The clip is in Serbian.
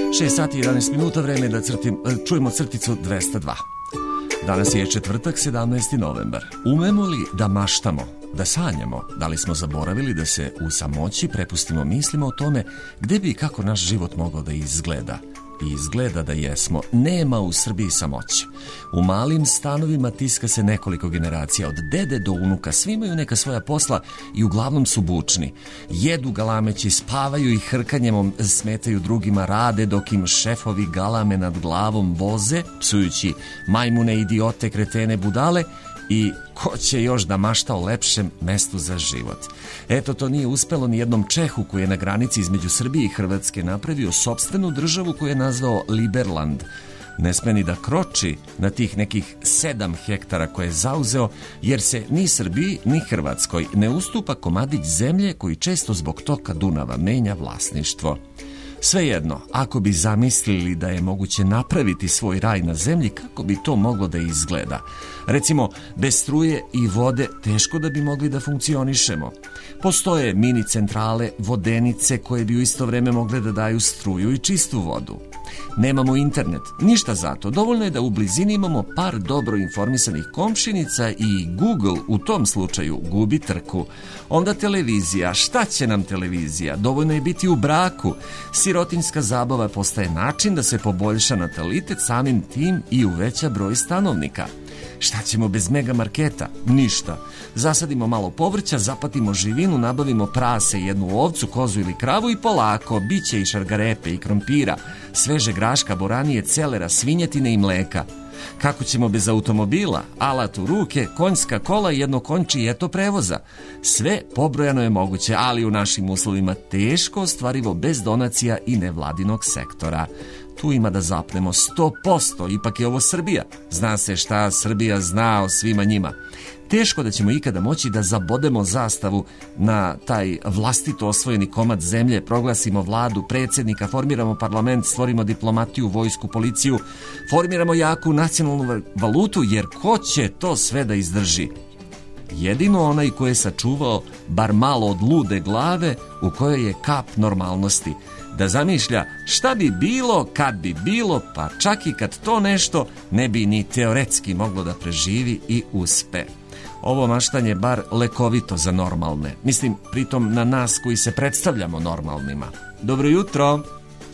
6 sati i 11 minuta, vreme je da čujemo crticu 202. Danas je četvrtak, 17. novembar. Umemo li da maštamo, da sanjamo? Da li smo zaboravili da se u samoći prepustimo mislima o tome gde bi i kako naš život mogao da izgleda? I izgleda da jesmo. Nema u Srbiji samoće. U malim stanovima tiska se nekoliko generacija, od dede do unuka. Svi imaju neka svoja posla i uglavnom su bučni. Jedu galameći, spavaju i hrkanjem smetaju drugima, rade dok im šefovi galame nad glavom voze, psujući majmune, idiote, kretene, budale. I ko će još da mašta o lepšem mestu za život? Eto, to nije uspelo ni jednom Čehu koji je na granici između Srbije i Hrvatske napravio sopstvenu državu koju je nazvao Liberland. Ne sme ni da kroči na tih nekih 7 hektara koje je zauzeo, jer se ni Srbiji ni Hrvatskoj ne ustupa komadić zemlje koji često zbog toka Dunava menja vlasništvo. Svejedno, ako bi zamislili da je moguće napraviti svoj raj na zemlji, kako bi to moglo da izgleda? Recimo, bez struje i vode teško da bi mogli da funkcionišemo. Postoje mini centrale, vodenice koje bi u isto vreme mogle da daju struju i čistu vodu. Nemamo internet, ništa zato. Dovoljno je da u blizini imamo par dobro informisanih komšinica i Google u tom slučaju gubi trku. Onda televizija. Šta će nam televizija? Dovoljno je biti u braku. Sirotinjska zabava postaje način da se poboljša natalitet, samim tim i uveća broj stanovnika. Šta ćemo bez mega marketa? Ništa. Zasadimo malo povrća, zapatimo živinu, nabavimo prase, jednu ovcu, kozu ili kravu i polako, biće i šargarepe i krompira, sveže graška, boranije, celera, svinjetine i mleka. Kako ćemo bez automobila, alat u ruke, konjska kola i jedno konjčije eto prevoza? Sve pobrojano je moguće, ali u našim uslovima teško ostvarivo bez donacija i nevladinog sektora. Tu ima da zapnemo 100%, ipak je ovo Srbija. Zna se šta Srbija zna o svima njima. Teško da ćemo ikada moći da zabodemo zastavu na taj vlastito osvojeni komad zemlje, proglasimo vladu, predsjednika, formiramo parlament, stvorimo diplomatiju, vojsku, policiju, formiramo jaku nacionalnu valutu, jer ko će to sve da izdrži? Jedino onaj ko je sačuvao bar malo od lude glave u kojoj je kap normalnosti, da zamišlja šta bi bilo kad bi bilo, pa čak i kad to nešto ne bi ni teoretski moglo da preživi i uspe. Ovo maštanje bar lekovito za normalne. Mislim, pritom na nas koji se predstavljamo normalnima. Dobro jutro!